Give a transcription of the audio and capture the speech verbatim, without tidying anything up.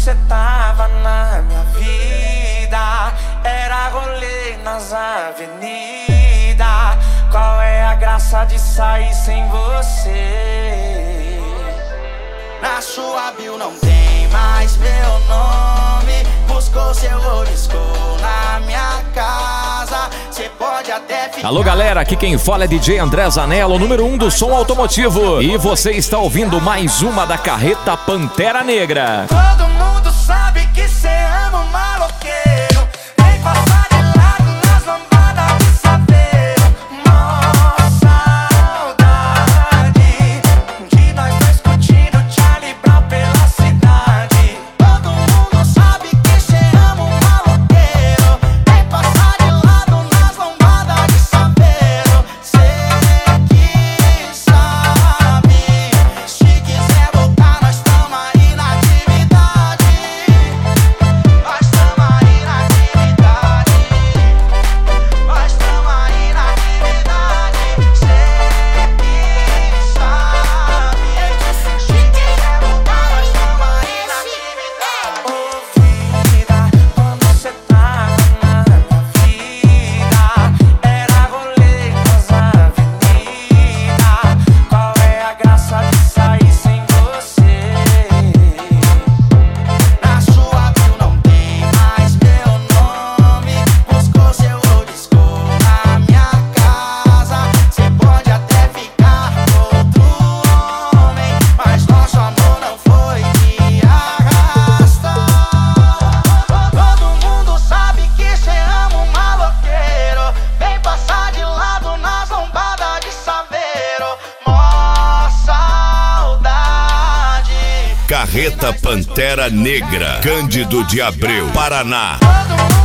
cê tava na minha vida, era rolê nas avenidas. Qual é a graça de sair sem você? Na sua bio não tem mais meu nome. Buscou seu oliscou na minha casa. Cê pode até ficar. Alô galera, aqui quem fala é D J André Zanello, número um do som automotivo. E você está ouvindo mais uma da Carreta Pantera Negra. Todo mundo sabe que cê ama o maloqueiro. Vem passar de lado nas lambadas de saveiro. Mó saudade de nós dois curtindo Charlie Brown pela cidade. Todo mundo sabe que cê ama o maloqueiro. Vem passar de lado nas lambadas de saveiro. Cê que sabe, se quiser voltar nós tamo aí na atividade. Nós tamo aí na atividade. Nós tamo aí na atividade. Cê que sabe, se quiser voltar nós tamo aí na atividade. Ô vida, quando cê tava na minha vida, era rolê nas avenidas. Qual é a graça de sair sem você? Na sua bio não tem mais meu nome. Buscou seu oliscou na minha casa. Cê pode até ficar com outro homem, mas nosso amor não foi de arrasta. Todo mundo sabe que cê ama o maloqueiro. Vem passar de lado nas lombadas de saveiro. Mó saudade. Carreta Pantera Negra, Cândido de Abreu, Paraná. Todo mundo